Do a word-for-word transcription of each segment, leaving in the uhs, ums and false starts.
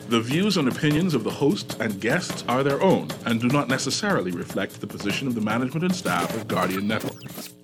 The views and opinions of the host and guests are their own and do not necessarily reflect the position of the management and staff of Guardian Network.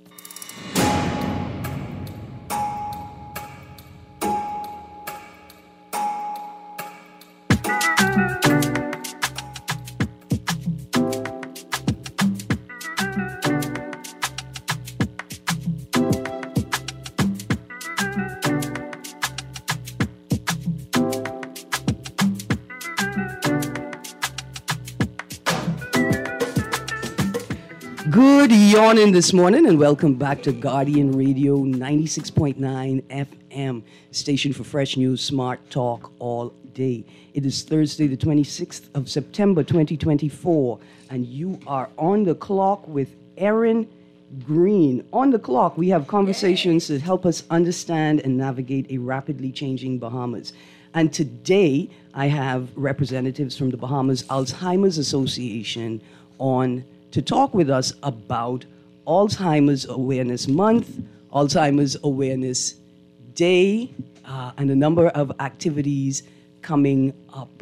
Good yawning this morning, and welcome back to Guardian Radio ninety-six point nine F M, station for fresh news, smart talk all day. It is Thursday, the twenty-sixth of September, twenty twenty-four, and you are on the clock with Erin Green. On the clock, we have conversations that help us understand and navigate a rapidly changing Bahamas. And today, I have representatives from the Bahamas Alzheimer's Association on to talk with us about Alzheimer's Awareness Month, Alzheimer's Awareness Day, uh, and a number of activities coming up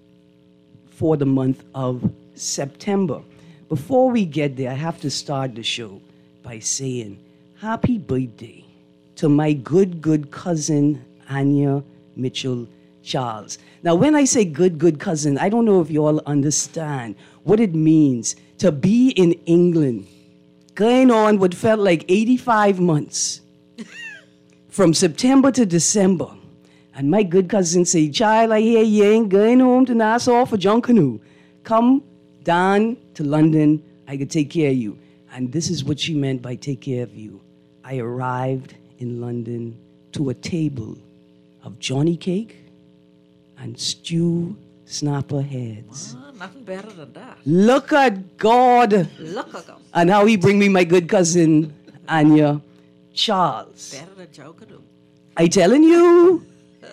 for the month of September. Before we get there, I have to start the show by saying happy birthday to my good, good cousin, Anya Mitchell Charles. Now, when I say good, good cousin, I don't know if you all understand what it means to be in England, going on what felt like eighty-five months, from September to December. And my good cousin say, child, I hear you ain't going home to Nassau for Junkanoo. Come down to London, I could take care of you. And this is what she meant by take care of you. I arrived in London to a table of Johnny cake and stew snapper heads. Ah, nothing better than that. Look at God. Look at him. And how he bring me my good cousin, Anya Charles. Better than Junkanoo. I telling you.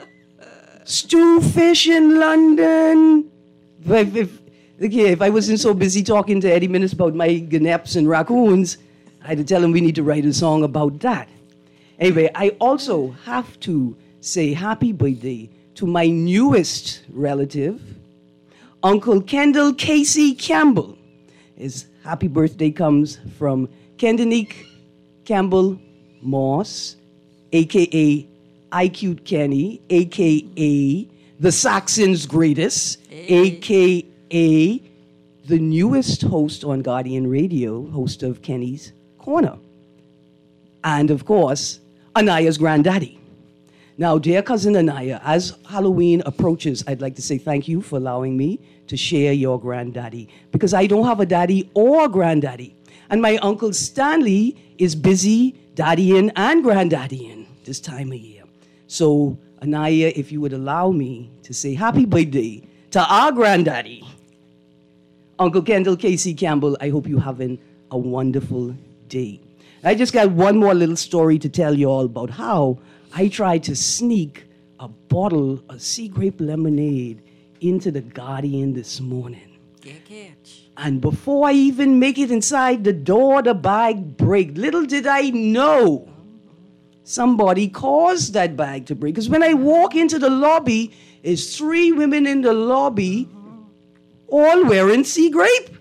Stew fish in London. If, if, okay, if I wasn't so busy talking to Eddie Minnis about my ganapes and raccoons, I'd have tell him we need to write a song about that. Anyway, I also have to say happy birthday to my newest relative, Uncle Kendall Casey Campbell. His happy birthday comes from Kendanique Campbell Moss, a k a. I Cute Kenny, a k a the Saxon's greatest, hey. a k a the newest host on Guardian Radio, host of Kenny's Corner. And, of course, Anaya's granddaddy. Now, dear cousin Anaya, as Halloween approaches, I'd like to say thank you for allowing me to share your granddaddy, because I don't have a daddy or a granddaddy. And my Uncle Stanley is busy daddying and granddaddying this time of year. So, Anaya, if you would allow me to say happy birthday to our granddaddy, Uncle Kendall Casey Campbell, I hope you're having a wonderful day. I just got one more little story to tell you all about how I tried to sneak a bottle of sea grape lemonade into the Guardian this morning. Can't catch. And before I even make it inside the door, the bag break. Little did I know somebody caused that bag to break. Because when I walk into the lobby, there's three women in the lobby, all wearing sea grape.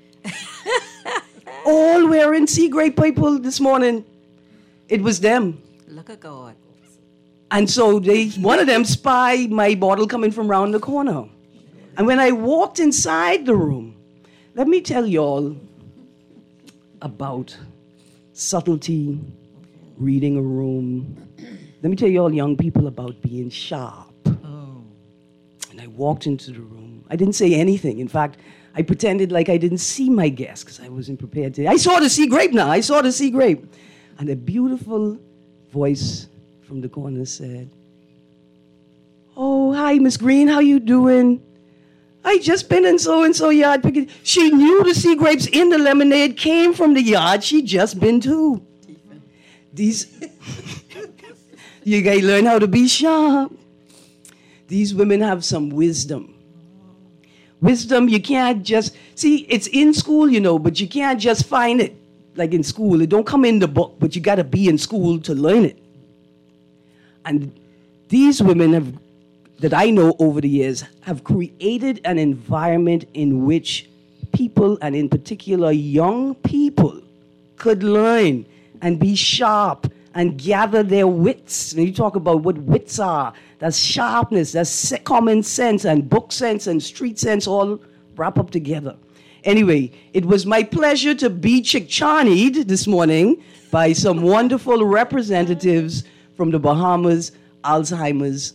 All wearing sea grape people this morning. It was them. Look at God. And so they, one of them spied my bottle coming from around the corner. And when I walked inside the room, let me tell y'all about subtlety, reading a room. Let me tell you all young people about being sharp. Oh. And I walked into the room. I didn't say anything. In fact, I pretended like I didn't see my guest because I wasn't prepared to. I saw the sea grape now. I saw the sea grape. And a beautiful voice from the corner said, "Oh, hi, Miss Green. How you doing? I just been in so-and-so yard picking." She knew the sea grapes in the lemonade came from the yard she just been to. These, you gotta learn how to be sharp. These women have some wisdom. Wisdom, you can't just, see, it's in school, you know, but you can't just find it like in school. It don't come in the book, but you gotta be in school to learn it. And these women have that I know over the years have created an environment in which people, and in particular young people, could learn and be sharp and gather their wits. And you talk about what wits are. That's sharpness, that's se- common sense and book sense and street sense all wrap up together. Anyway, it was my pleasure to be chick-chanied this morning by some wonderful representatives from the Bahamas Alzheimer's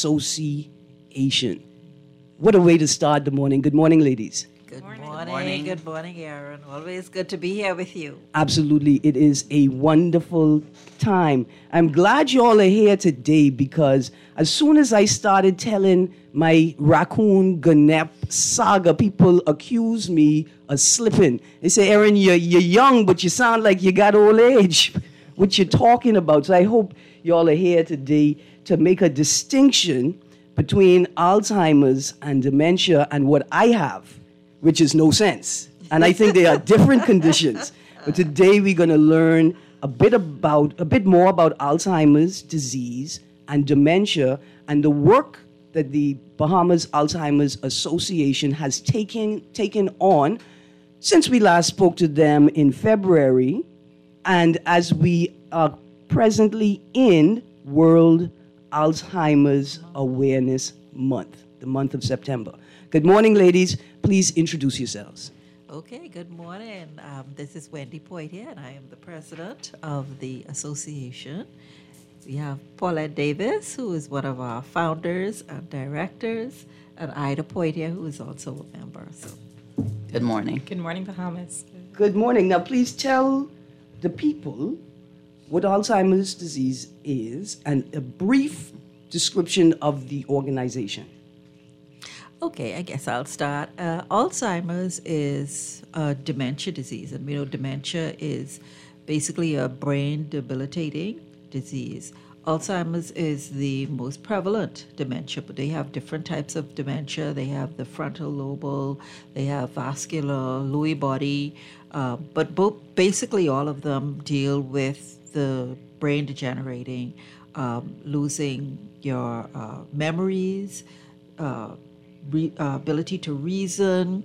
Association. What a way to start the morning. Good morning, ladies. Good morning. Good morning, Aaron. Always good to be here with you. Absolutely. It is a wonderful time. I'm glad you all are here today because as soon as I started telling my raccoon Ganep saga, people accuse me of slipping. They say, Aaron, you're, you're young, but you sound like you got old age. What you're talking about. So I hope you all are here today to make a distinction between Alzheimer's and dementia and what I have, which is no sense. And I think they are different conditions. But today we're going to learn a bit about, a bit more about Alzheimer's disease and dementia and the work that the Bahamas Alzheimer's Association has taken, taken on since we last spoke to them in February and as we are presently in World Alzheimer's Awareness Month, the month of September. Good morning, ladies. Please introduce yourselves. Okay, good morning. Um, this is Wendy Poitier, and I am the president of the association. We have Paulette Davis, who is one of our founders and directors, and Ida Poitier, who is also a member. So, good morning. Good morning, Bahamas. Good morning. Now, please tell the people what Alzheimer's disease is and a brief description of the organization. Okay, I guess I'll start. Uh, Alzheimer's is a dementia disease, and we know dementia is basically a brain debilitating disease. Alzheimer's is the most prevalent dementia, but they have different types of dementia. They have the frontal lobal, they have vascular, Lewy body, uh, but both, basically all of them deal with the brain degenerating, um, losing your uh, memories, uh, Re, uh, ability to reason,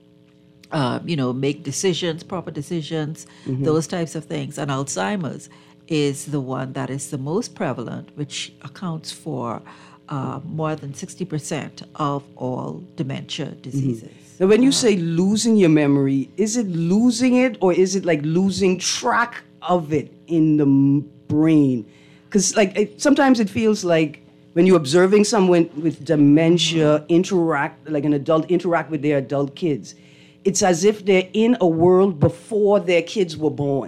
uh, you know, make decisions, proper decisions, mm-hmm. those types of things. And Alzheimer's is the one that is the most prevalent, which accounts for uh, more than sixty percent of all dementia diseases. Mm-hmm. Now, when you uh, say losing your memory, is it losing it or is it like losing track of it in the brain? Because like it, sometimes it feels like when you're observing someone with dementia interact, like an adult interact with their adult kids, it's as if they're in a world before their kids were born.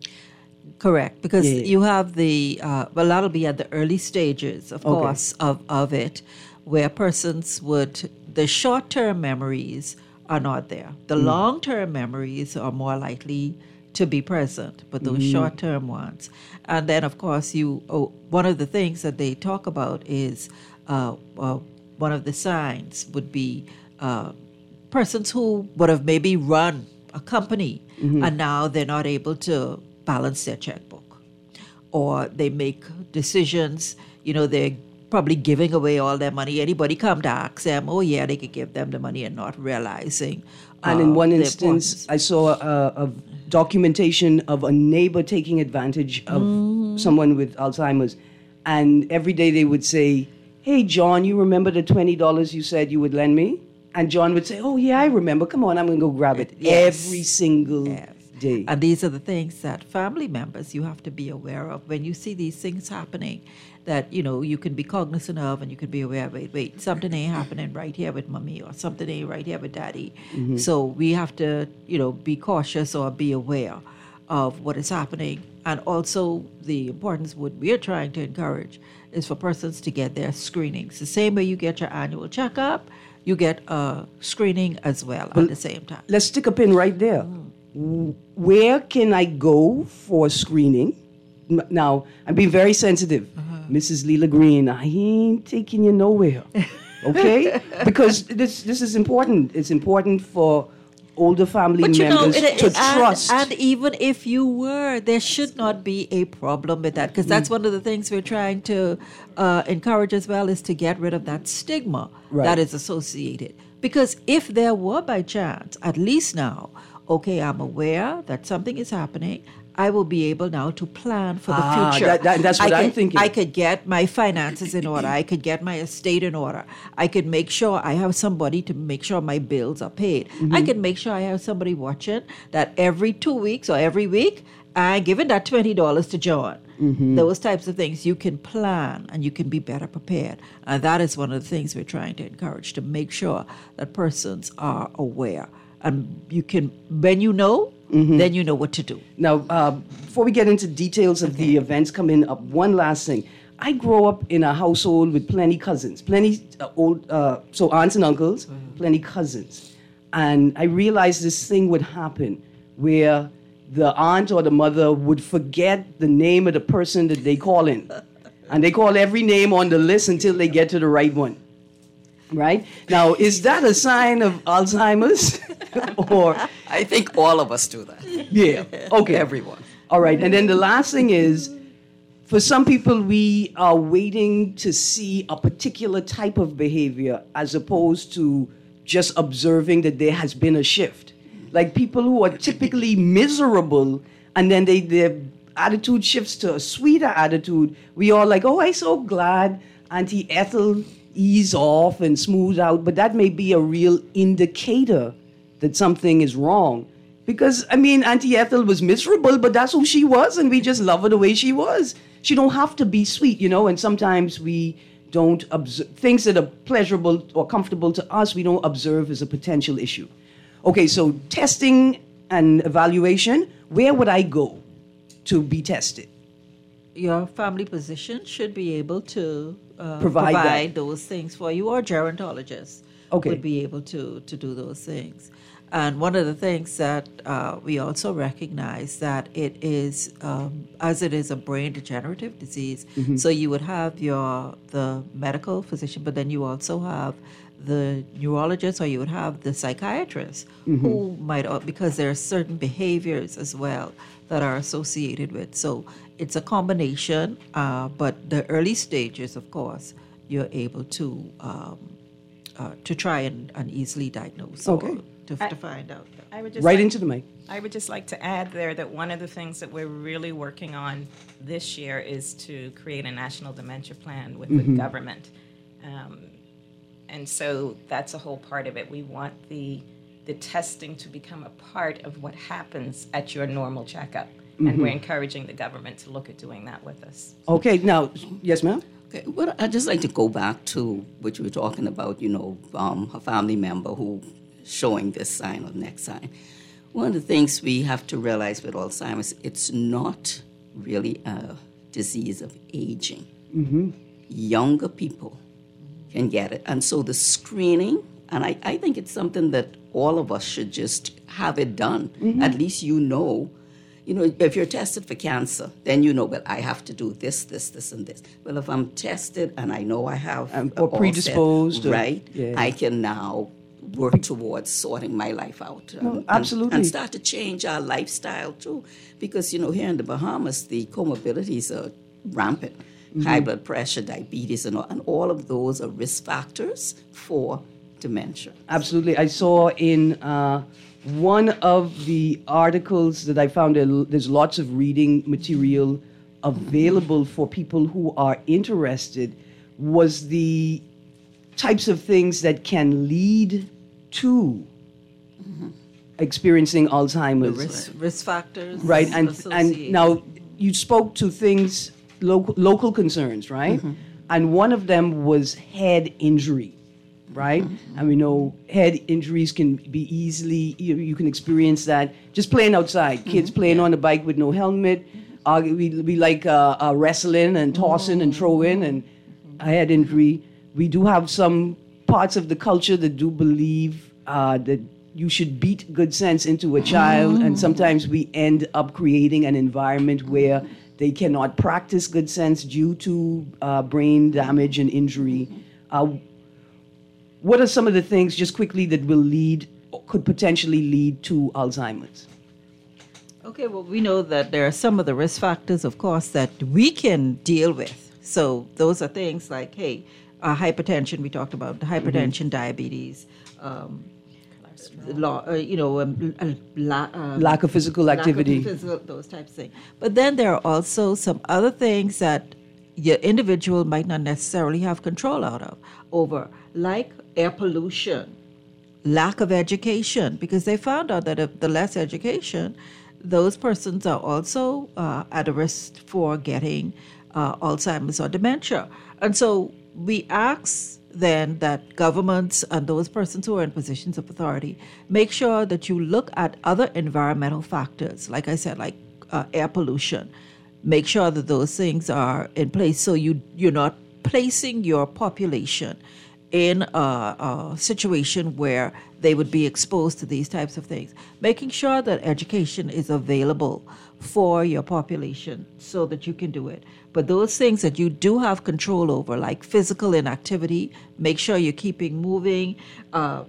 Correct, because yeah. you have the, uh, well, that'll be at the early stages, of okay. course, of, of it, where persons would, the short-term memories are not there. The mm. long-term memories are more likely to be present, but those mm. short-term ones. And then, of course, you oh, one of the things that they talk about is uh, uh, one of the signs would be uh, persons who would have maybe run a company mm-hmm. and now they're not able to balance their checkbook. Or they make decisions, you know, they're probably giving away all their money. Anybody come to ask them, oh, yeah, they could give them the money and not realizing. And uh, in one instance, I saw a, a documentation of a neighbor taking advantage of mm. someone with Alzheimer's. And every day they would say, hey, John, you remember the twenty dollars you said you would lend me? And John would say, oh, yeah, I remember. Come on, I'm going to go grab it. Yes. Every single yes. day. And these are the things that family members you have to be aware of. When you see these things happening, that, you know, you can be cognizant of and you can be aware, wait, wait, something ain't happening right here with mommy or something ain't right here with daddy. Mm-hmm. So we have to, you know, be cautious or be aware of what is happening. And also the importance, what we're trying to encourage is for persons to get their screenings. The same way you get your annual checkup, you get a screening as well but at the same time. Let's stick a pin right there. Mm. Where can I go for screening? Now, I'm being very sensitive. Uh-huh. Missus Leela Green, I ain't taking you nowhere, okay? Because this this is important. It's important for older family But you know, members it, it, to and, trust. and even if you were, there should not be a problem with that, because that's one of the things we're trying to uh, encourage as well, is to get rid of that stigma Right. that is associated. Because if there were by chance, at least now, okay, I'm aware that something is happening, I will be able now to plan for the Ah, future. that- that- that's what I I'm could, thinking. I could get my finances in order. I could get my estate in order. I could make sure I have somebody to make sure my bills are paid. Mm-hmm. I could make sure I have somebody watching that every two weeks or every week, I'm giving that twenty dollars to John. Mm-hmm. Those types of things you can plan and you can be better prepared. And that is one of the things we're trying to encourage, to make sure that persons are aware. And you can, when you know, Mm-hmm. then you know what to do. Now, uh, before we get into details of the events coming up, one last thing. I grew up in a household with plenty cousins, plenty uh, old, uh, so aunts and uncles, plenty cousins. And I realized this thing would happen where the aunt or the mother would forget the name of the person that they call in. And they call every name on the list until they get to the right one. Right? Now, is that a sign of Alzheimer's? Or, I think all of us do that. yeah, okay. Everyone. All right, and then the last thing is, for some people, we are waiting to see a particular type of behavior as opposed to just observing that there has been a shift. Like people who are typically miserable, and then they their attitude shifts to a sweeter attitude. We all like, oh, I'm so glad Auntie Ethel ease off and smooth out, but that may be a real indicator that something is wrong. Because, I mean, Auntie Ethel was miserable, but that's who she was, and we just love her the way she was. She don't have to be sweet, you know, and sometimes we don't observe things that are pleasurable or comfortable to us, we don't observe as a potential issue. Okay, so testing and evaluation, where would I go to be tested? Your family physician should be able to uh, Provide provide, that. those things for you, or gerontologists Okay. would be able to, to do those things. And one of the things that uh, we also recognize that it is, um, as it is a brain degenerative disease, Mm-hmm. so you would have your the medical physician, but then you also have the neurologist, or you would have the psychiatrist, Mm-hmm. who might, uh, because there are certain behaviors as well that are associated with. So it's a combination, uh, but the early stages, of course, you're able to um, uh, to try and, and easily diagnose Okay. or to, to find out. I would just Right like, into the mic. I would just like to add there that one of the things that we're really working on this year is to create a national dementia plan with the government. Um, and so that's a whole part of it. We want the the testing to become a part of what happens at your normal checkup. And we're encouraging the government to look at doing that with us. Okay, now, yes, ma'am? Okay, well, I'd just like to go back to what you were talking about, you know, um, a family member who showing this sign or next sign. One of the things we have to realize with Alzheimer's, it's not really a disease of aging. Mm-hmm. Younger people can get it. And so the screening, and I, I think it's something that all of us should just have it done. Mm-hmm. At least you know. You know, if you're tested for cancer, then you know, well, I have to do this, this, this, and this. Well, if I'm tested and I know I have Um, uh, or all set, predisposed or- right, yeah. I can now work towards sorting my life out. No, and- absolutely. And start to change our lifestyle, too. Because, you know, here in the Bahamas, the comorbidities are rampant. Mm-hmm. High blood pressure, diabetes, and all, and all of those are risk factors for dementia. Absolutely. I saw in uh, one of the articles that I found, there- there's lots of reading material available for people who are interested, was the types of things that can lead to experiencing Alzheimer's. Risk, risk factors. Right, and and associated. now you spoke to things local local concerns, right? And one of them was head injury, right? And we know head injuries can be easily you, you can experience that just playing outside. Kids playing on the bike with no helmet. Uh, we we like uh, uh, wrestling and tossing and throwing and a head injury. We do have some parts of the culture that do believe uh, that you should beat good sense into a child, and sometimes we end up creating an environment where they cannot practice good sense due to uh, brain damage and injury. Uh, what are some of the things, just quickly, that will lead could potentially lead to Alzheimer's? Okay, well, we know that there are some of the risk factors, of course, that we can deal with. So those are things like, hey, uh, hypertension, we talked about, the hypertension, mm-hmm. diabetes, um, Law, uh, you know, um, uh, la, uh, lack of physical activity, lack of physical, those types of things. But then there are also some other things that your individual might not necessarily have control out of over, like air pollution, lack of education, because they found out that if the less education, those persons are also uh, at a risk for getting uh, Alzheimer's or dementia. And so we ask then that governments and those persons who are in positions of authority make sure that you look at other environmental factors, like I said, like uh, air pollution. Make sure that those things are in place so you, you're not placing your population in a, a situation where they would be exposed to these types of things. Making sure that education is available for your population so that you can do it. But those things that you do have control over, like physical inactivity, make sure you're keeping moving, uh,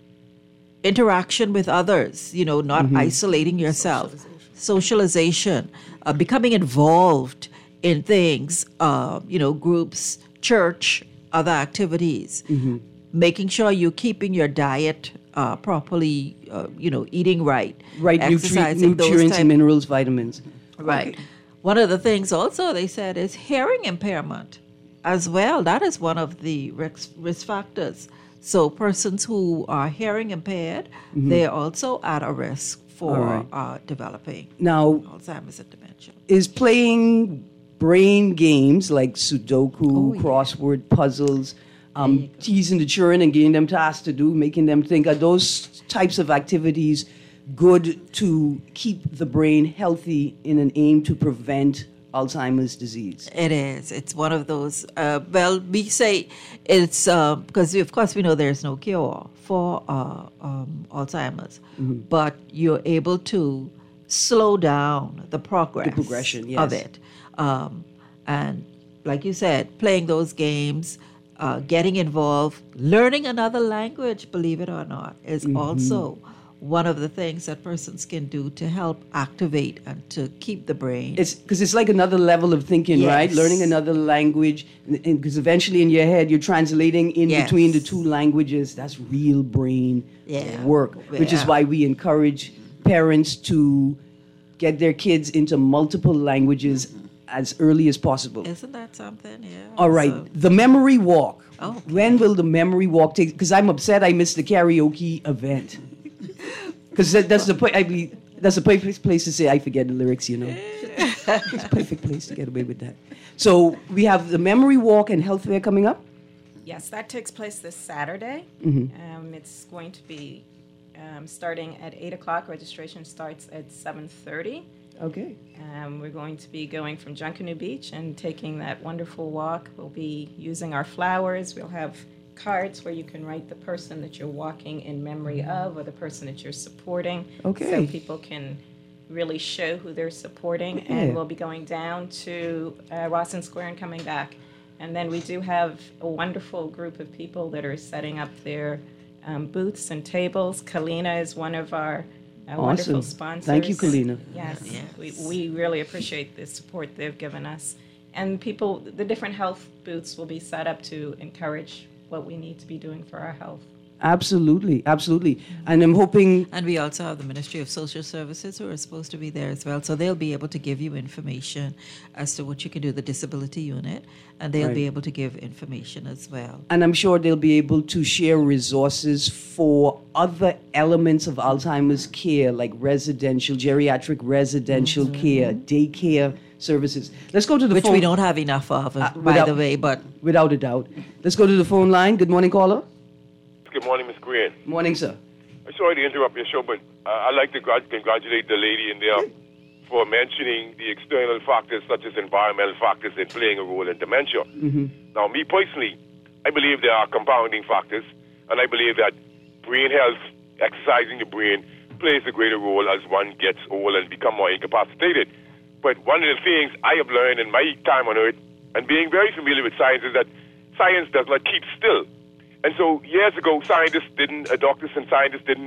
interaction with others, you know, not mm-hmm. isolating yourself, socialization, socialization uh, becoming involved in things, uh, you know, groups, church, other activities, mm-hmm. making sure you're keeping your diet uh, properly, uh, you know, eating right, right, nutri- nutrients, and minerals, vitamins. Right. Okay. One of the things also they said is hearing impairment as well. That is one of the risk, risk factors. So persons who are hearing impaired, mm-hmm. they're also at a risk for right. uh, developing now Alzheimer's and dementia. Is playing brain games like Sudoku, oh, crossword yeah. puzzles, um, teasing the children and getting them tasks to do, making them think, are those types of activities good to keep the brain healthy in an aim to prevent Alzheimer's disease? It is. It's one of those, uh, well, we say it's, uh, because of course we know there's no cure for uh, um, Alzheimer's, mm-hmm. but you're able to slow down the progress the progression, yes. of it. Um, and like you said, playing those games, uh, getting involved, learning another language, believe it or not, is mm-hmm. also one of the things that persons can do to help activate and to keep the brain. It's because it's like another level of thinking, yes. right? Learning another language, because eventually in your head you're translating in yes. between the two languages. That's real brain yeah. work, which yeah. is why we encourage parents to get their kids into multiple languages as early as possible. Isn't that something? Yeah. All right. So. The memory walk. Oh, okay. When will the memory walk take? Because I'm upset I missed the karaoke event. Because that, that's the point. I mean, that's the perfect place to say I forget the lyrics. You know, it's a perfect place to get away with that. So we have the memory walk and health fair coming up. Yes, that takes place this Saturday. Mm-hmm. Um, it's going to be um, starting at eight o'clock. Registration starts at seven thirty. Okay. Um, we're going to be going from Junkanoo Beach and taking that wonderful walk. We'll be using our flowers. We'll have cards where you can write the person that you're walking in memory of or the person that you're supporting. Okay. So people can really show who they're supporting. Yeah. And we'll be going down to uh, Rawson Square and coming back. And then we do have a wonderful group of people that are setting up their um, booths and tables. Kalina is one of our uh, awesome. wonderful sponsors. Thank you, Kalina. Yes, yes. We, we really appreciate the support they've given us. And people, the different health booths will be set up to encourage what we need to be doing for our health. Absolutely, absolutely. And I'm hoping... And we also have the Ministry of Social Services who are supposed to be there as well. So they'll be able to give you information as to what you can do, the disability unit, and they'll right. be able to give information as well. And I'm sure they'll be able to share resources for other elements of Alzheimer's care, like residential, geriatric residential mm-hmm. care, daycare services. Let's go to the Which phone. we don't have enough of, uh, by without, the way, but... Without a doubt. Let's go to the phone line. Good morning, caller. Good morning, Miz Green. Morning, sir. I'm sorry to interrupt your show, but uh, I'd like to gra- congratulate the lady in there for mentioning the external factors such as environmental factors in playing a role in dementia. Mm-hmm. Now, me personally, I believe there are compounding factors, and I believe that brain health, exercising the brain, plays a greater role as one gets old and become more incapacitated. But one of the things I have learned in my time on Earth, and being very familiar with science, is that science does not keep still. And so years ago, scientists didn't, uh, doctors and scientists didn't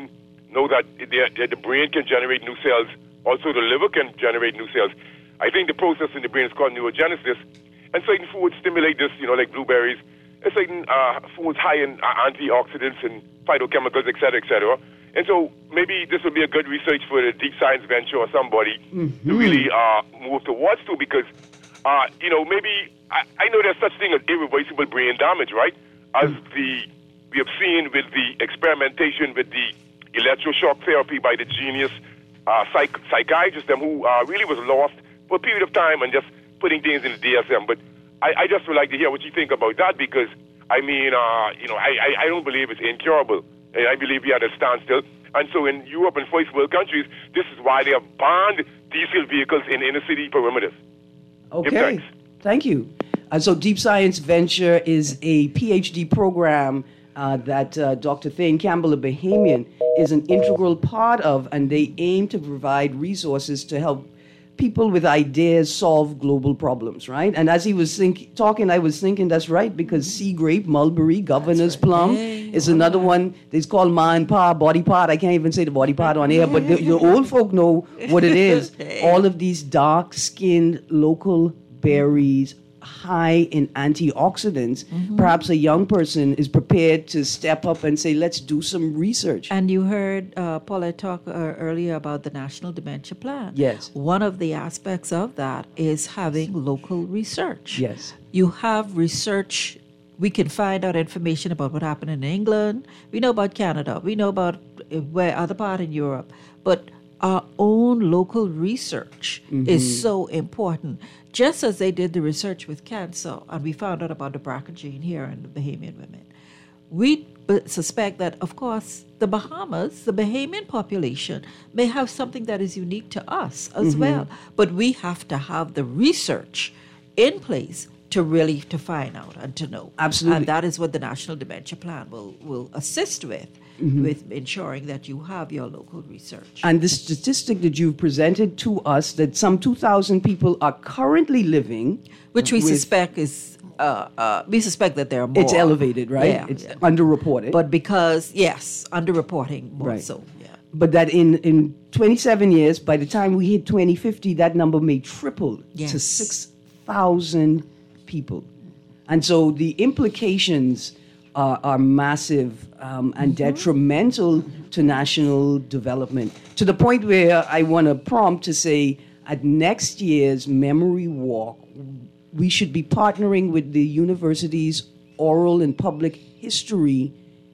know that the, the brain can generate new cells. Also, the liver can generate new cells. I think the process in the brain is called neurogenesis. And certain foods stimulate this, you know, like blueberries. And certain uh, foods high in uh, antioxidants and phytochemicals, et cetera, et cetera. And so maybe this would be a good research for the deep science venture or somebody mm-hmm. to really uh, move towards to, because, uh, you know, maybe, I, I know there's such thing as irreversible brain damage, right? As mm-hmm. the we have seen with the experimentation with the electroshock therapy by the genius uh, psych- psychiatrist them who uh, really was lost for a period of time and just putting things in the D S M. But I, I just would like to hear what you think about that, because, I mean, uh, you know, I, I, I don't believe it's incurable. And I believe we are at a standstill. And so in Europe and first world countries, this is why they have banned diesel vehicles in inner city perimeters. Okay, thank you. Uh, so Deep Science Venture is a PhD program uh, that uh, Doctor Thane Campbell of Bahamian is an integral part of, and they aim to provide resources to help people with ideas solve global problems, right? And as he was think, talking, I was thinking that's right, because sea grape, mulberry, governor's right. plum hey, is wow. another one. It's called man pa, body part. I can't even say the body part on air, but the, the old folk know what it is. All of these dark-skinned local berries, high in antioxidants, mm-hmm. perhaps a young person is prepared to step up and say, let's do some research. And you heard uh, Paulette talk uh, earlier about the National Dementia Plan. Yes. One of the aspects of that is having local research. Yes. You have research. We can find out information about what happened in England. We know about Canada. We know about uh, where other part in Europe. But our own local research mm-hmm. is so important. Just as they did the research with cancer, and we found out about the B R C A gene here in the Bahamian women, we suspect that, of course, the Bahamas, the Bahamian population, may have something that is unique to us as mm-hmm. well. But we have to have the research in place to really to find out and to know. Absolutely. And that is what the National Dementia Plan will, will assist with. Mm-hmm. with ensuring that you have your local research. And the statistic that you've presented to us, that some two thousand people are currently living... Which we suspect is, uh, uh, we suspect that there are more. It's elevated, right? Yeah, it's yeah. underreported. But because, yes, underreporting more right. so, yeah. But that in, in twenty-seven years, by the time we hit twenty fifty, that number may triple yes. to six thousand people. And so the implications... Are, are massive um, and mm-hmm. detrimental to national development, to the point where I want to prompt to say at next year's Memory Walk, we should be partnering with the university's Oral and Public History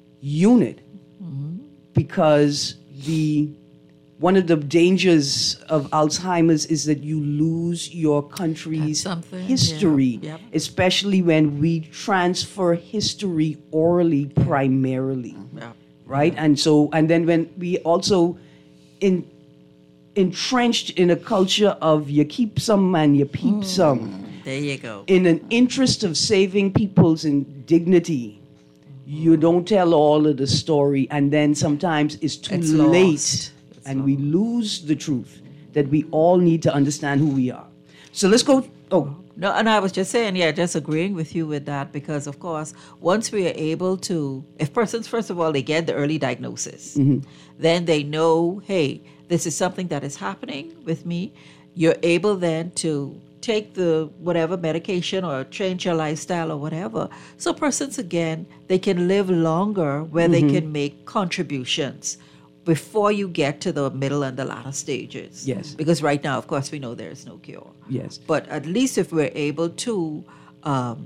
unit mm-hmm. because the one of the dangers of Alzheimer's is that you lose your country's history, yeah. Yep. especially when we transfer history orally primarily, yeah. right? And so, and then when we also in, entrenched in a culture of you keep some and you peep mm. some. There you go. In an interest of saving people's dignity, you don't tell all of the story, and then sometimes it's too it's late. Lost. And we lose the truth that we all need to understand who we are. So let's go. Oh. No, and I was just saying, yeah, just agreeing with you with that, because, of course, once we are able to, if persons, first of all, they get the early diagnosis, mm-hmm. then they know, hey, this is something that is happening with me. You're able then to take the whatever medication or change your lifestyle or whatever. So persons, again, they can live longer where mm-hmm. they can make contributions before you get to the middle and the latter stages. Yes. Because right now, of course, we know there is no cure. Yes. But at least if we're able to um,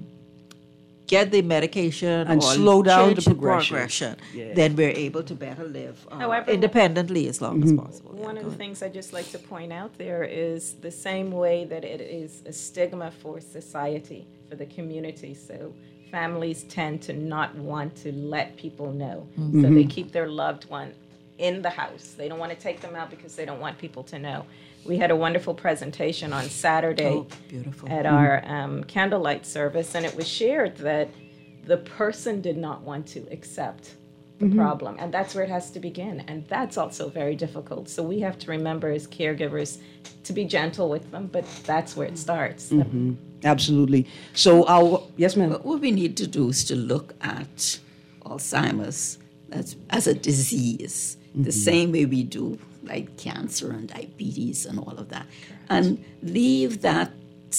get the medication and or slow down change the progression, progression yeah. then we're able to better live uh, However, independently as long mm-hmm. as possible. One yeah, of the ahead. things I just like to point out there is the same way that it is a stigma for society, for the community. So families tend to not want to let people know. Mm-hmm. So they keep their loved one in the house. They don't want to take them out because they don't want people to know. We had a wonderful presentation on Saturday oh, beautiful. at mm-hmm. our um, candlelight service, and it was shared that the person did not want to accept the mm-hmm. problem, and that's where it has to begin, and that's also very difficult. So we have to remember as caregivers to be gentle with them, but that's where it starts. Mm-hmm. Absolutely. So our, yes ma'am? What we need to do is to look at Alzheimer's as, as a disease the same way we do like cancer and diabetes and all of that. And leave that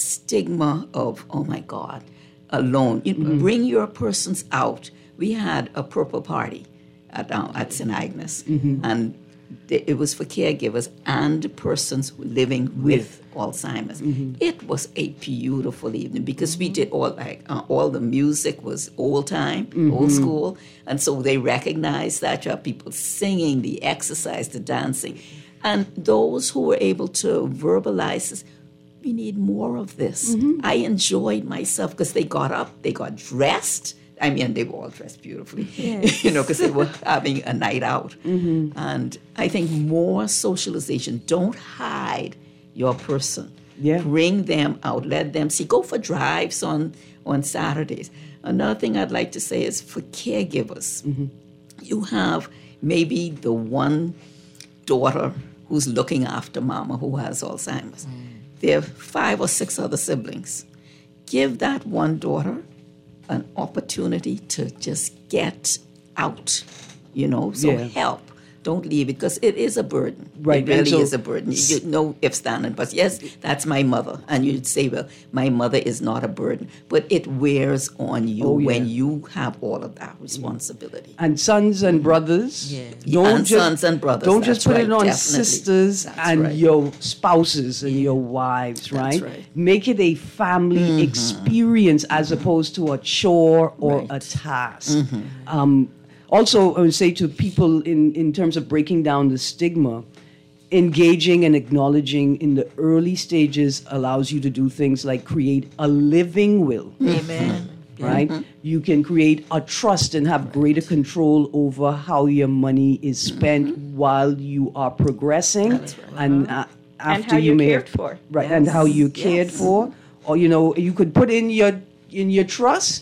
stigma of, oh my God, alone. You know, bring your persons out. We had a purple party at, uh, at Saint Agnes, and th- it was for caregivers and persons living with Alzheimer's. It was a beautiful evening because we did all like uh, all the music was old time, old school, and so they recognized that. You have people singing, the exercise, the dancing, and those who were able to verbalize this. We need more of this. I enjoyed myself because they got up, they got dressed. I mean, they were all dressed beautifully, you know, because they were having a night out. And I think more socialization. Don't hide your person. Yeah. Bring them out. Let them see. Go for drives on, on Saturdays. Another thing I'd like to say is for caregivers. You have maybe the one daughter who's looking after mama who has Alzheimer's. There are five or six other siblings. Give that one daughter an opportunity to just get out, you know, so Yeah. help. Don't leave it because it is a burden. Right, It and really so- is a burden. You, you know if standing, but yes, that's my mother. And you'd say, well, my mother is not a burden, but it wears on you Oh, yeah. when you have all of that responsibility. And sons and brothers. Yeah. Don't And just, sons and brothers, Don't just that's put right, it on definitely. sisters That's and right. your spouses and your wives, right? right. Make it a family experience as opposed to a chore or Right. a task. Um, also, I would say to people in, in terms of breaking down the stigma, engaging and acknowledging in the early stages allows you to do things like create a living will. Amen. Right? You can create a trust and have greater control over how your money is spent while you are progressing and uh, And after how you you're may cared have, for. right? And how you're cared Yes. for, or you know, you could put in your in your trust.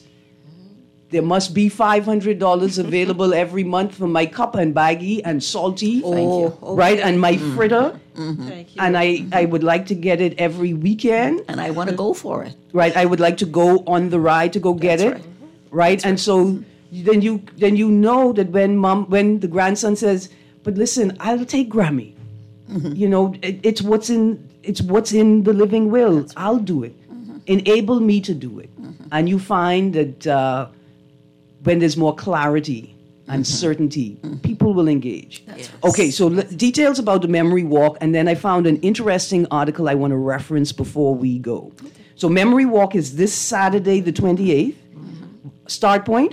There must be five hundred dollars available every month for my cup and baggie and salty, Oh, right? And my fritter, Thank you. and I I would like to get it every weekend. And I want to go for it. Right, I would like to go on the ride to go get That's it. right. Right, and so then you then you know that when mom when the grandson says, "But listen, I'll take Grammy," you know, it, it's what's in it's what's in the living will. I'll do it. Enable me to do it, and you find that uh, when there's more clarity and certainty, people will engage. Okay, so l- details about the memory walk, and then I found an interesting article I want to reference before we go. So memory walk is this Saturday, the twenty-eighth. Start point,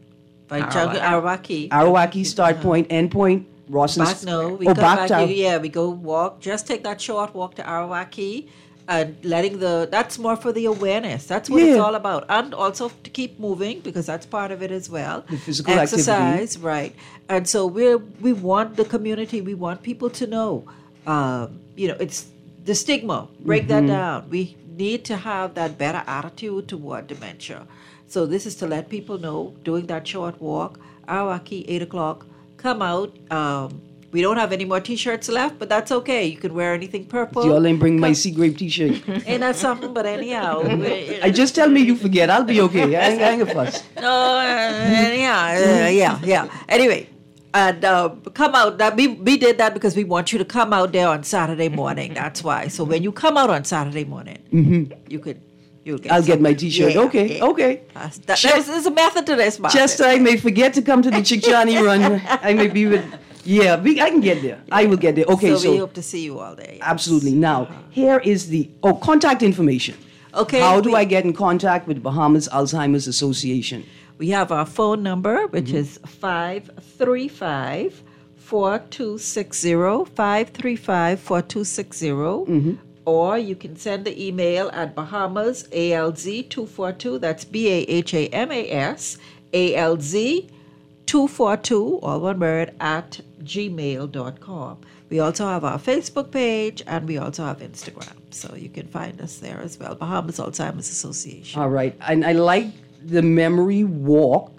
By Jungle Arawaki. Arawaki. Start point, end point, Rawson's. Back, no, we oh, go back, back. to- you- yeah, we go walk. Just take that short walk to Arawaki, and letting the. That's more for the awareness. That's what it's Yeah. all about, and also to keep moving because that's part of it as well. The physical exercise, right? And so we we want the community. We want people to know. Um, you know, it's the stigma. Break Mm-hmm. that down. We need to have that better attitude toward dementia. So this is to let people know, doing that short walk, Arawaki, eight o'clock, come out. Um, we don't have any more T-shirts left, but that's okay. You can wear anything purple. Y'all ain't bring my sea grape T-shirt. Ain't that something? But anyhow. we- I just tell me you forget. I'll be okay. I ain't, I ain't a fuss. No, uh, anyhow, uh, yeah, yeah. Anyway, and uh, come out. That we, we did that because we want you to come out there on Saturday morning. That's why. So when you come out on Saturday morning, you could. You'll get I'll get my something. T-shirt. Yeah, Okay, yeah. okay. That's- That, Check- there's, there's a method to this, Martin. Just I may forget to come to the Chichani run. I may be with. Yeah, we, I can get there. I will get there. Okay, so, so, we hope to see you all there. yes. absolutely. Now, here is the oh contact information. Okay. How do we, I get in contact with Bahamas Alzheimer's Association? We have our phone number, which is five three five, four two six zero, five three five, four two six zero. Or you can send the email at Bahamas A L Z two four two. That's B A H A M A S A L Z two four two, all one word, at gmail dot com. We also have our Facebook page and we also have Instagram. So you can find us there as well. Bahamas Alzheimer's Association. All right, and I like the memory walk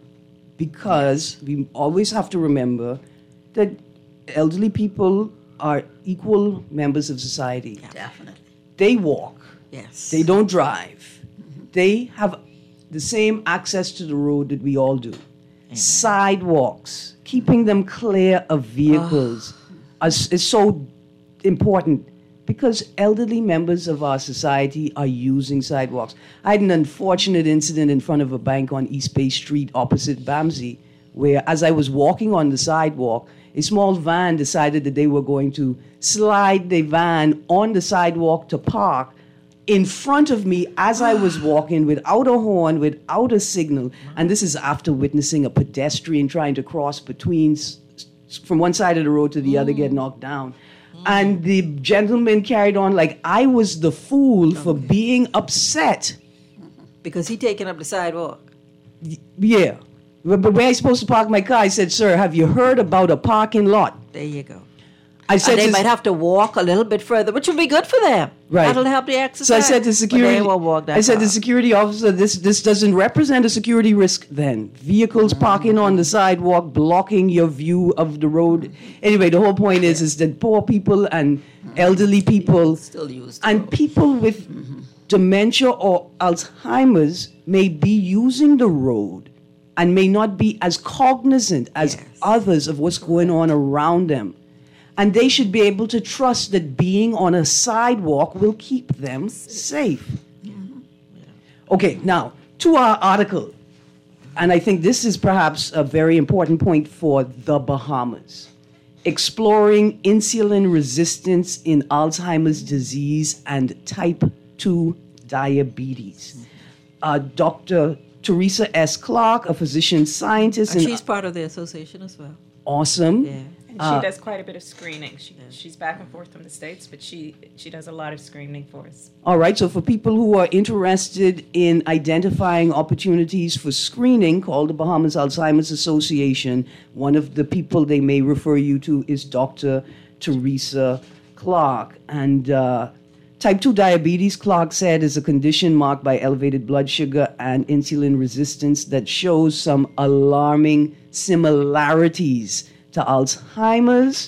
because we always have to remember that elderly people are equal members of society. Definitely. They walk. Yes. They don't drive. They have the same access to the road that we all do. Sidewalks. keeping them clear of vehicles is, is so important because elderly members of our society are using sidewalks. I had an unfortunate incident in front of a bank on East Bay Street opposite Bamsey, where as I was walking on the sidewalk, a small van decided that they were going to slide the van on the sidewalk to park in front of me as I was walking without a horn, without a signal. And this is after witnessing a pedestrian trying to cross between from one side of the road to the other, get knocked down. And the gentleman carried on like I was the fool for being upset. Because he taken up the sidewalk. Yeah. But where I supposed to park my car, I said, sir, have you heard about a parking lot? There you go. I said and they to, might have to walk a little bit further, which would be good for them. Right. That'll help the exercise. So I said to security, But they won't walk that I said far. to security officer, this this doesn't represent a security risk then. Vehicles parking on the sidewalk, blocking your view of the road. Anyway, the whole point is, is that poor people and elderly people Still use the and road. people with dementia or Alzheimer's may be using the road and may not be as cognizant as Yes. others of what's going on around them. And they should be able to trust that being on a sidewalk will keep them safe. Okay, now to our article. And I think this is perhaps a very important point for the Bahamas. Exploring insulin resistance in Alzheimer's disease and type two diabetes. Uh, Doctor Teresa S. Clark, a physician scientist. And in- she's part of the association as well. awesome. Yeah. And she Uh, does quite a bit of screening. She, she's back and forth from the States, but she, she does a lot of screening for us. All right, so for people who are interested in identifying opportunities for screening, call the Bahamas Alzheimer's Association. One of the people they may refer you to is Doctor Teresa Clark. And uh, type two diabetes, Clark said, is a condition marked by elevated blood sugar and insulin resistance that shows some alarming similarities to Alzheimer's.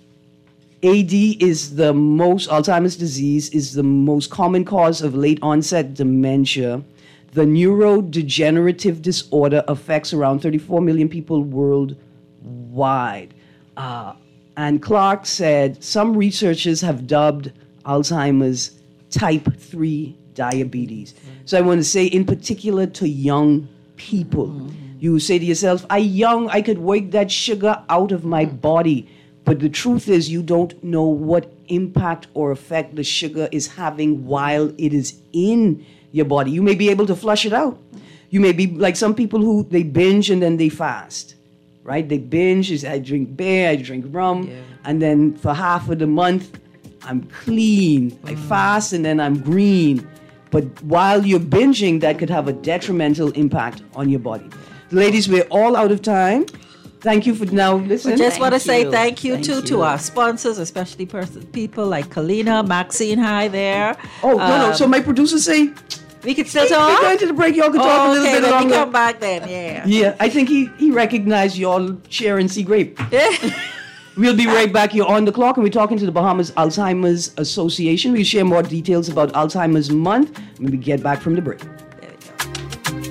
A D is the most, Alzheimer's disease is the most common cause of late onset dementia. The neurodegenerative disorder affects around thirty-four million people worldwide. Uh, and Clark said some researchers have dubbed Alzheimer's type three diabetes. So I want to say in particular to young people. You say to yourself, I young, I could work that sugar out of my body. But the truth is you don't know what impact or effect the sugar is having while it is in your body. You may be able to flush it out. You may be like some people who they binge and then they fast, right? They binge, is I drink beer, I drink rum, Yeah. and then for half of the month, I'm clean. I fast and then I'm green. But while you're binging, that could have a detrimental impact on your body. Ladies, we're all out of time. Thank you for now. Listen. Just want to Thank say you. thank you Thank too to you. our sponsors, especially person, people like Kalina, Maxine, hi there. Oh, no, no. Um, So my producer say, we can still we're talk? going to the break. Y'all can talk Oh, a little okay, bit let me longer. come back then, yeah. Yeah, I think he, he recognized y'all sharing sea grape. We'll be right back. You're on the clock, and we're talking to the Bahamas Alzheimer's Association. We'll share more details about Alzheimer's Month when we get back from the break. There we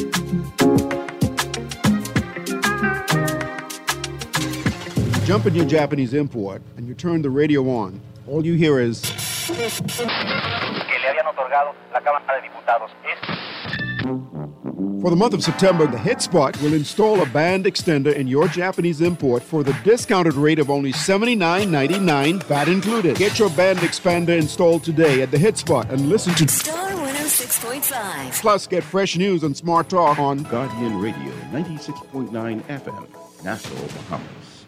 go. Jump in your Japanese import and you turn the radio on. All you hear is que le habían otorgado la Cámara de Diputados. Es For the month of September, the Hit Spot will install a band extender in your Japanese import for the discounted rate of only seventy-nine ninety-nine, V A T included. Get your band expander installed today at the Hit Spot and listen to Star one oh six point five. Plus get fresh news and smart talk on Guardian Radio, ninety-six point nine F M, Nassau, Bahamas.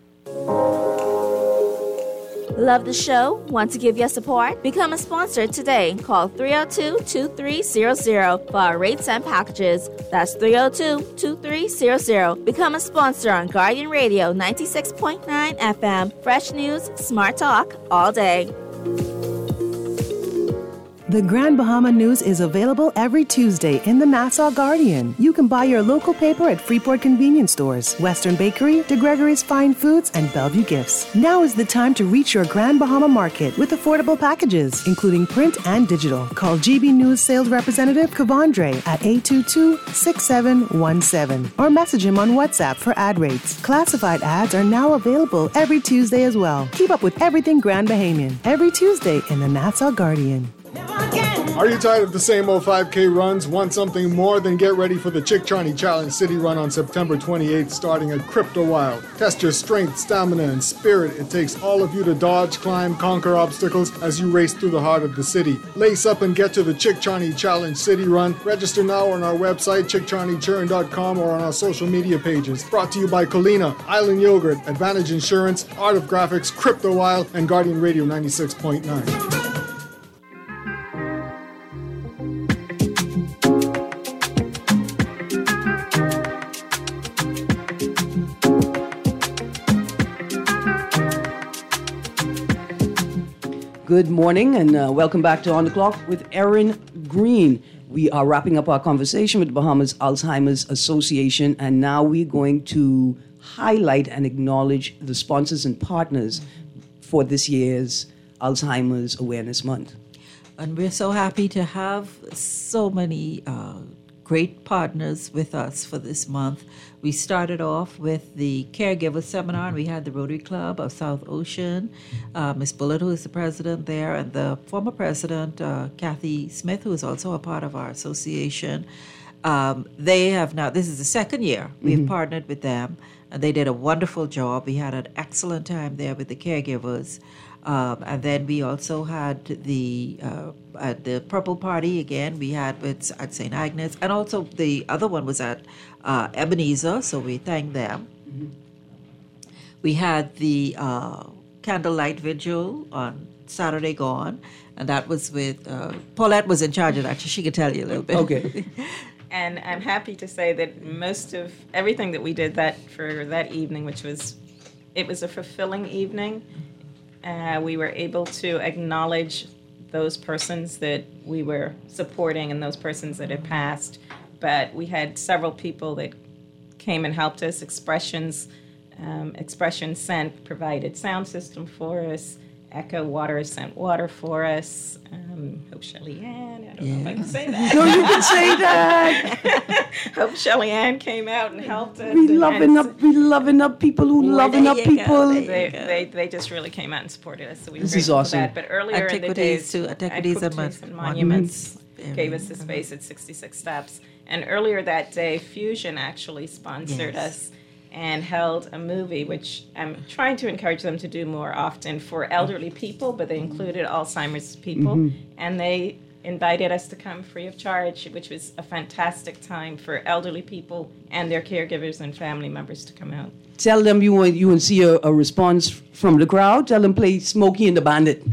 Love the show? Want to give your support? Become a sponsor today. Call three oh two, two three zero zero for our rates and packages. That's three oh two, two three zero zero. Become a sponsor on Guardian Radio ninety-six point nine F M. Fresh news, smart talk, all day. The Grand Bahama News is available every Tuesday in the Nassau Guardian. You can buy your local paper at Freeport Convenience Stores, Western Bakery, De Gregory's Fine Foods, and Bellevue Gifts. Now is the time to reach your Grand Bahama market with affordable packages, including print and digital. Call G B News Sales Representative Kavandre at eight two two, six seven one seven or message him on WhatsApp for ad rates. Classified ads are now available every Tuesday as well. Keep up with everything Grand Bahamian every Tuesday in the Nassau Guardian. Are you tired of the same old five K runs? Want something more? Then get ready for the Chick Charney Challenge City Run on September twenty-eighth, starting at Crypto Wild. Test your strength, stamina, and spirit. It takes all of you to dodge, climb, conquer obstacles as you race through the heart of the city. Lace up and get to the Chick Charney Challenge City Run. Register now on our website, chick charney churn dot com, or on our social media pages. Brought to you by Colina, Island Yogurt, Advantage Insurance, Art of Graphics, Crypto Wild, and Guardian Radio ninety-six point nine. Good morning and uh, welcome back to On the Clock with Erin Green. We are wrapping up our conversation with the Bahamas Alzheimer's Association, and now we're going to highlight and acknowledge the sponsors and partners for this year's Alzheimer's Awareness Month. And we're so happy to have so many uh, great partners with us for this month. We started off with the Caregiver Seminar, and we had the Rotary Club of South Ocean, uh, Miss Bullitt, who is the president there, and the former president, uh, Kathy Smith, who is also a part of our association. Um, they have now, this is the second year we've mm-hmm. partnered with them, and they did a wonderful job. We had an excellent time there with the caregivers. Um, and then we also had the uh, at the Purple Party again. We had with at Saint Agnes, and also the other one was at uh, Ebenezer. So we thank them. Mm-hmm. We had the uh, candlelight vigil on Saturday gone, and that was with uh, Paulette was in charge of that. So she could tell you a little bit. Okay. And I'm happy to say that most of everything that we did that for that evening, which was, it was a fulfilling evening. Uh, we were able to acknowledge those persons that we were supporting and those persons that had passed. But we had several people that came and helped us. Expressions, um, Expression Sent provided sound system for us. Echo Water sent water for us. Um, Hope Shelly Ann, I don't yeah. know if I can say that. No, you can say that. Hope Shelly Ann came out and helped us. We and, loving and up, we loving up people who well, loving up people. They, they they just really came out and supported us. So we this were is awesome. for that. But earlier in the days, to Antiquities and, and, and Monuments mm-hmm. gave us the space at sixty-six Steps. And earlier that day, Fusion actually sponsored yes. us and held a movie, which I'm trying to encourage them to do more often for elderly people, but they included Alzheimer's people. Mm-hmm. And they invited us to come free of charge, which was a fantastic time for elderly people and their caregivers and family members to come out. Tell them you want you want to see a, a response from the crowd. Tell them play Smokey and the Bandit.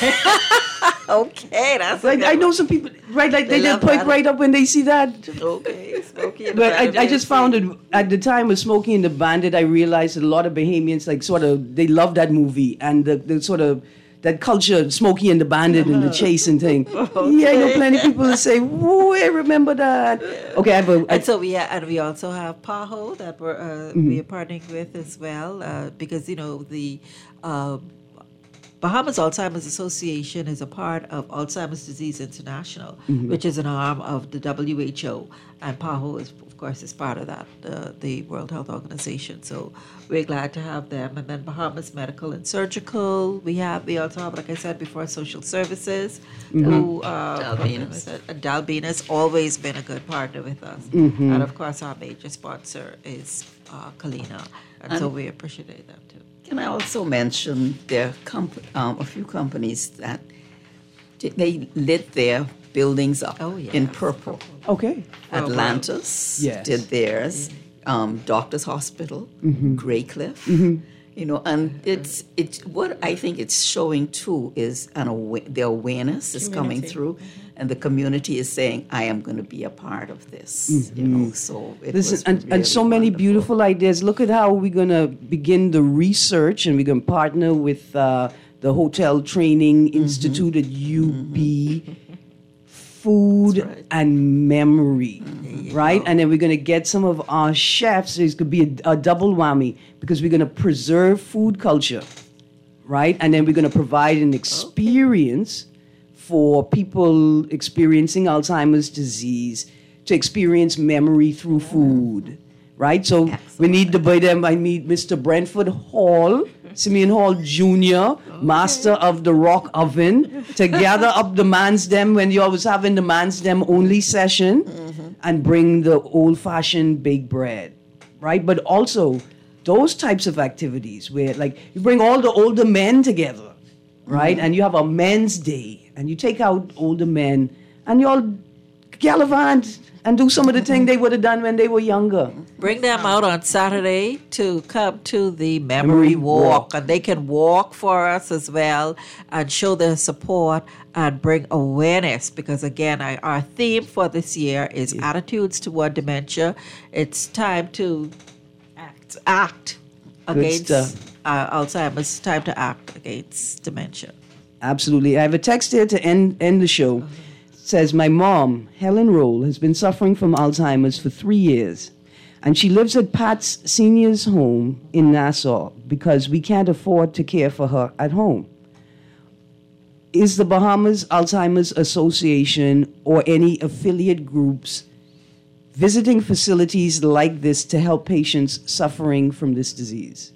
Okay, that's right. I know some people, right? Like they, they just perk right up when they see that. Okay, Smokey and the But Bandit. I, I just found it at the time of Smokey and the Bandit. I realized that a lot of Bahamians like sort of they love that movie and the, the sort of that culture, Smokey and the Bandit and the chase and thing. Okay. Yeah, I know plenty of people that say, "Whoa, I remember that." Okay, I have a. I, and so we ha- and we also have PAHO that we're uh, mm-hmm. we are partnering with as well uh, because you know the. Uh, Bahamas Alzheimer's Association is a part of Alzheimer's Disease International, mm-hmm. which is an arm of the W H O, and PAHO is, of course, is part of that, uh, the World Health Organization. So we're glad to have them. And then Bahamas Medical and Surgical, we have. We also have, like I said before, Social Services, mm-hmm. who uh, Dalbenas. Dalbenas always been a good partner with us, mm-hmm. and of course our major sponsor is uh, Colina, and, and so we appreciate them too. Can I also mention there are comp- um, a few companies that they lit their buildings up oh, yes. in purple. Okay. Atlantis yes. did theirs. Um, Doctors Hospital, mm-hmm. Graycliff. Mm-hmm. You know, and it's it's what I think it's showing too is an awa- the awareness is coming through, mm-hmm. and the community is saying, "I am going to be a part of this." Mm-hmm. You know, so it Listen, was and, really and so many wonderful. beautiful ideas. Look at how we're going to begin the research, and we're going to partner with uh, the Hotel Training Institute mm-hmm. at U B. Mm-hmm. food right. and memory, right? Go. And then we're going to get some of our chefs. There's going to be a, a double whammy because we're going to preserve food culture, right? And then we're going to provide an experience okay. for people experiencing Alzheimer's disease to experience memory through food, right? So Excellent. we need to buy them. I need Mister Brentford Hall, Simeon Hall Junior, okay. master of the rock oven, to gather up the man's dem when you're always having the man's dem only session mm-hmm. and bring the old-fashioned baked bread, right? But also those types of activities where, like, you bring all the older men together, right? Mm-hmm. And you have a men's day, and you take out older men, and you all gallivant and do some of the things they would have done when they were younger. Bring them out on Saturday to come to the Memory, Memory walk, walk, and they can walk for us as well and show their support and bring awareness, because again, I, our theme for this year is yeah. attitudes toward dementia. It's time to act, act against uh, Alzheimer's. It's time to act against dementia. Absolutely. I have a text here to end, end the show. Okay. Says, my mom, Helen Roll, has been suffering from Alzheimer's for three years, and she lives at Pat's Seniors Home in Nassau because we can't afford to care for her at home. Is the Bahamas Alzheimer's Association or any affiliate groups visiting facilities like this to help patients suffering from this disease?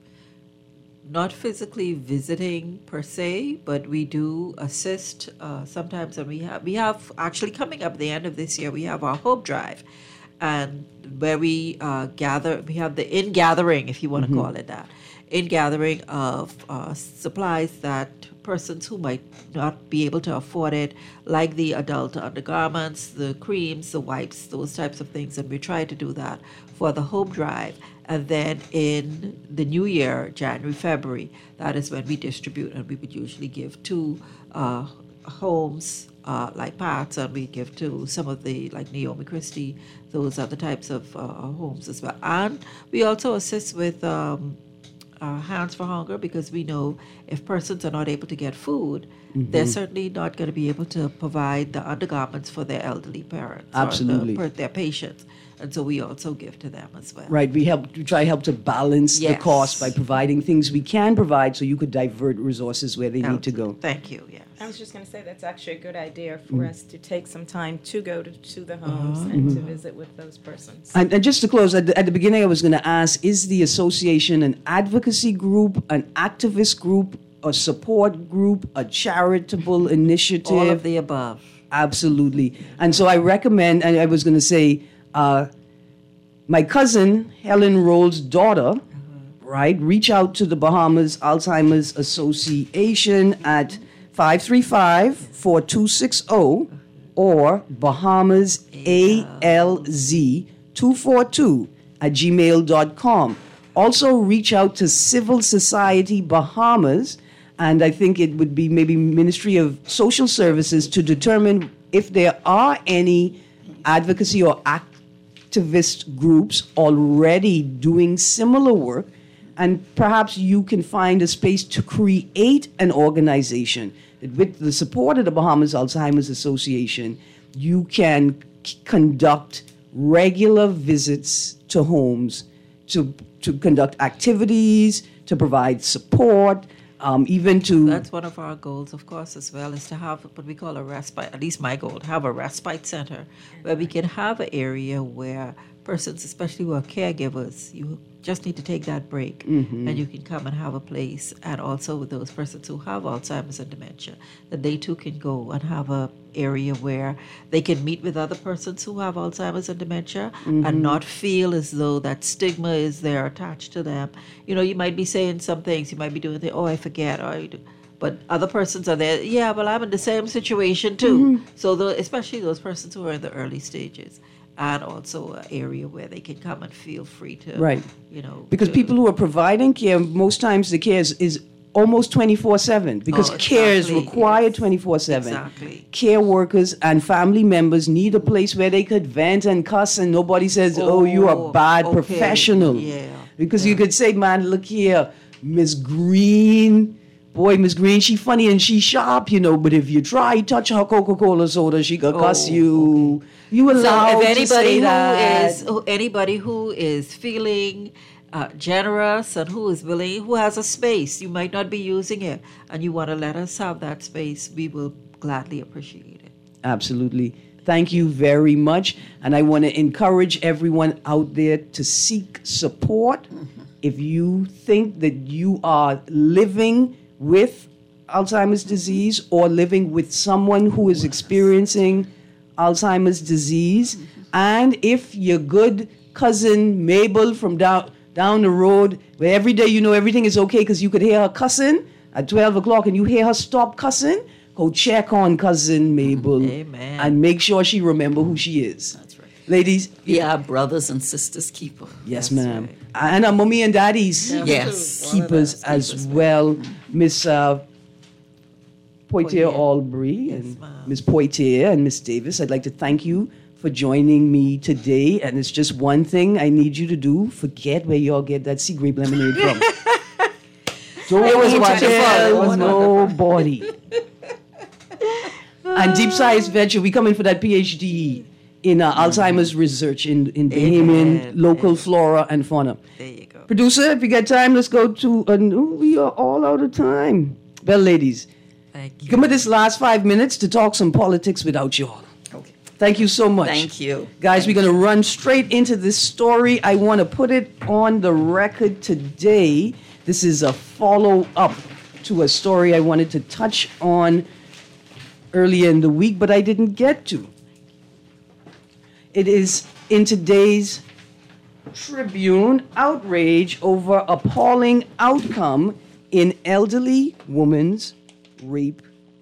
Not physically visiting per se, but we do assist uh, sometimes, and we have we have actually coming up at the end of this year, we have our Hope Drive, and where we uh, gather, we have the in gathering, if you want to mm-hmm. call it that, in gathering of uh, supplies that persons who might not be able to afford it, like the adult undergarments, the creams, the wipes, those types of things, and we try to do that for the Hope Drive. And then in the new year, January, February, that is when we distribute, and we would usually give to uh, homes uh, like Pat's, and we give to some of the, like Naomi Christie, those are the types of uh, homes as well. And we also assist with um, uh, Hands for Hunger, because we know if persons are not able to get food, mm-hmm. they're certainly not going to be able to provide the undergarments for their elderly parents Absolutely. or the, their patients. And so we also give to them as well. Right. We help. We try to help to balance yes. the cost by providing things we can provide, so you could divert resources where they Absolutely. need to go. Thank you. Yes. I was just going to say that's actually a good idea for mm-hmm. us to take some time to go to, to the homes uh-huh. and mm-hmm. to visit with those persons. And, and just to close, at the, at the beginning, I was going to ask: is the association an advocacy group, an activist group, a support group, a charitable initiative? All of the above. Absolutely. And so I recommend. And I was going to say. Uh, my cousin, Helen Roll's daughter, mm-hmm. right, reach out to the Bahamas Alzheimer's Association at five three five, four two six zero or Bahamas A L Z two four two at gmail dot com. Also reach out to Civil Society Bahamas, and I think it would be maybe Ministry of Social Services, to determine if there are any advocacy or activist groups already doing similar work, and perhaps you can find a space to create an organization that, with the support of the Bahamas Alzheimer's Association, you can c- conduct regular visits to homes, to to conduct activities, to provide support, Um, even to... That's one of our goals, of course, as well, is to have what we call a respite, at least my goal, to have a respite center where we can have an area where persons, especially who are caregivers, you just need to take that break mm-hmm. and you can come and have a place. And also with those persons who have Alzheimer's and dementia, that they too can go and have a area where they can meet with other persons who have Alzheimer's and dementia mm-hmm. and not feel as though that stigma is there attached to them. You know, you might be saying some things, you might be doing things, oh, I forget, or I do. But other persons are there, yeah, well, I'm in the same situation too. Mm-hmm. So the, especially those persons who are in the early stages. And also an area where they can come and feel free to, right. you know. Because to, people who are providing care, most times the care is, is almost twenty-four seven because oh, exactly. care is required twenty-four seven. Exactly. Care workers and family members need a place where they could vent and cuss and nobody says, oh, oh you are a bad okay. professional. Yeah. Because yeah. you could say, man, look here, Miss Green, boy, Miss Green, she funny and she sharp, you know, but if you try touch her Coca-Cola soda, she could cuss Oh, you. You allowed so if to anybody say who that. is who- anybody who is feeling uh, generous and who is willing, who has a space, you might not be using it, and you want to let us have that space, we will gladly appreciate it. Absolutely. Thank you very much. And I want to encourage everyone out there to seek support. If you think that you are living with Alzheimer's disease or living with someone who is experiencing Alzheimer's disease, and if your good cousin Mabel from down, down the road, where every day you know everything is okay because you could hear her cussing at twelve o'clock and you hear her stop cussing, go check on cousin Mabel. Amen. And make sure she remember who she is. That's right. Ladies. We are brothers and sisters keeper. Yes, ma'am. And our mommy and daddies. Yeah, yes. Keepers as well. Miss uh, Poitier Albury and Miss Poitier and Miss Davis, I'd like to thank you for joining me today. And it's just one thing I need you to do. Forget where y'all get that sea grape lemonade from. Don't It was wonderful. tell It was nobody. And Deep Science Venture, we come in for that P H D in uh, Alzheimer's research in, in Bahamian Amen. local flora and fauna. There you go. Producer, if you get time, let's go to. Uh, no, we are all out of time. Well, ladies, Thank you. give me this last five minutes to talk some politics without y'all. Okay. Thank you so much. Thank you. Guys, we're going to run straight into this story. I want to put it on the record today. This is a follow-up to a story I wanted to touch on earlier in the week, but I didn't get to. It is in today's Tribune, outrage over appalling outcome in elderly woman's rape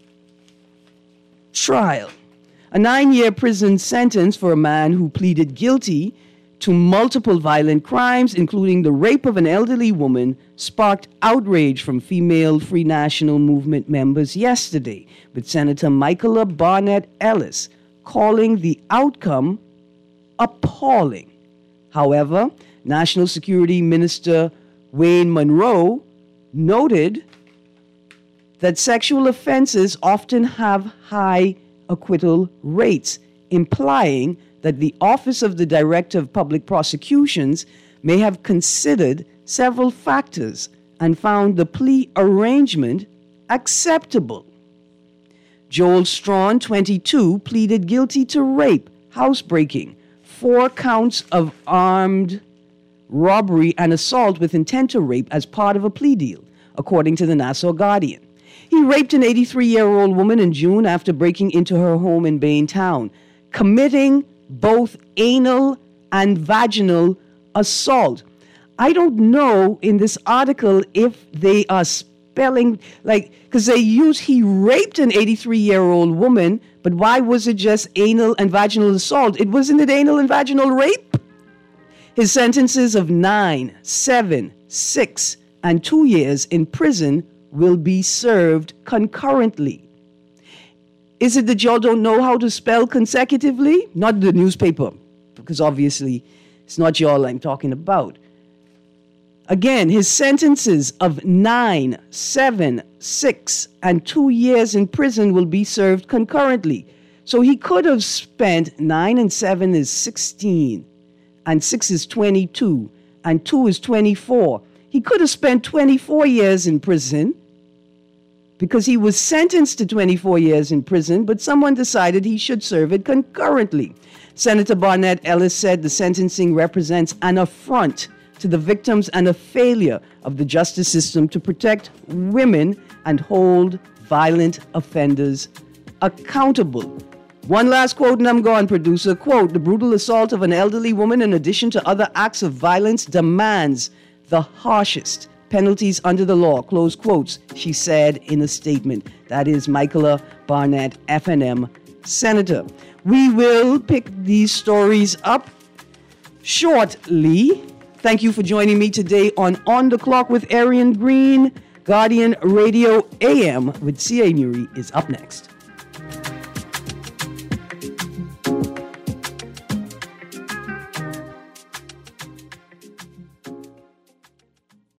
trial. A nine-year prison sentence for a man who pleaded guilty to multiple violent crimes, including the rape of an elderly woman, sparked outrage from female Free National Movement members yesterday, with Senator Michaela Barnett Ellis calling the outcome appalling. However, National Security Minister Wayne Monroe noted that sexual offenses often have high acquittal rates, implying that the Office of the Director of Public Prosecutions may have considered several factors and found the plea arrangement acceptable. Joel Strawn, twenty-two, pleaded guilty to rape, housebreaking, four counts of armed robbery and assault with intent to rape as part of a plea deal, according to the Nassau Guardian. He raped an eighty-three-year-old woman in June after breaking into her home in Baintown, committing both anal and vaginal assault. I don't know in this article if they are spelling, like, because they use he raped an eighty-three-year-old woman, but why was it just anal and vaginal assault? It wasn't it anal and vaginal rape? His sentences of nine, seven, six, and two years in prison will be served concurrently. Is it that y'all don't know how to spell consecutively? Not the newspaper, because obviously it's not y'all I'm talking about. Again, his sentences of nine, seven, six, and two years in prison will be served concurrently. So he could have spent nine and seven is sixteen, and six is twenty-two, and two is twenty-four. He could have spent twenty-four years in prison because he was sentenced to twenty-four years in prison, but someone decided he should serve it concurrently. Senator Barnett Ellis said the sentencing represents an affront to the victims and a failure of the justice system to protect women and hold violent offenders accountable. One last quote and I'm gone, producer. Quote, the brutal assault of an elderly woman in addition to other acts of violence demands the harshest penalties under the law, close quotes, she said in a statement. That is Michaela Barnett, F N M Senator. We will pick these stories up shortly. Thank you for joining me today on On the Clock with Arian Green. Guardian Radio A M with C A Muri is up next.